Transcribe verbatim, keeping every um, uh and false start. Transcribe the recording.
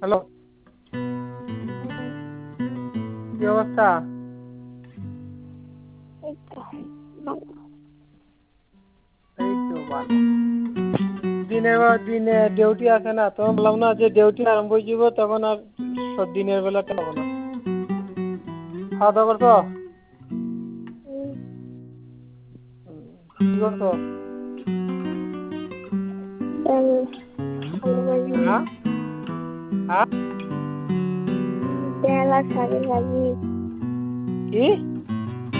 Hello, কি অবস্থা? এই তো ভালো। এই তো ভালো। দিনের বেলা দিনে ডিউটি আছে না, তখন বললাম না যে ডিউটি আরম্ভ হয়ে যাব, তখন আর স- দিনের বেলাটা হবো না। খাওয়া দাওয়া করছো? উম, হুম, কি করছো? ডাল, আলু ভাজি, হ্যাঁ হ্যাঁ, ডাল আর শাকের ভাজি। কি?